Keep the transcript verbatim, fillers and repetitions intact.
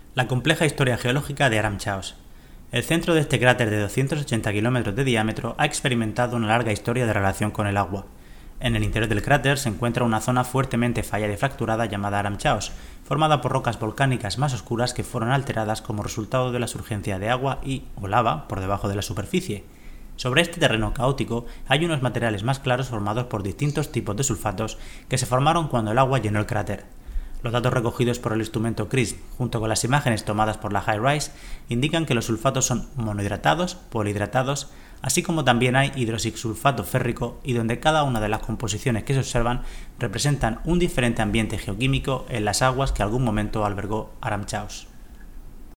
La compleja historia geológica de Aram Chaos. El centro de este cráter de doscientos ochenta kilómetros de diámetro ha experimentado una larga historia de relación con el agua. En el interior del cráter se encuentra una zona fuertemente fallada y fracturada llamada Aram Chaos, formada por rocas volcánicas más oscuras que fueron alteradas como resultado de la surgencia de agua y o lava por debajo de la superficie. Sobre este terreno caótico hay unos materiales más claros formados por distintos tipos de sulfatos que se formaron cuando el agua llenó el cráter. Los datos recogidos por el instrumento CRISP, junto con las imágenes tomadas por la HiRISE, indican que los sulfatos son monohidratados, polihidratados, así como también hay hidroxisulfato férrico y donde cada una de las composiciones que se observan representan un diferente ambiente geoquímico en las aguas que algún momento albergó Aram Chaos.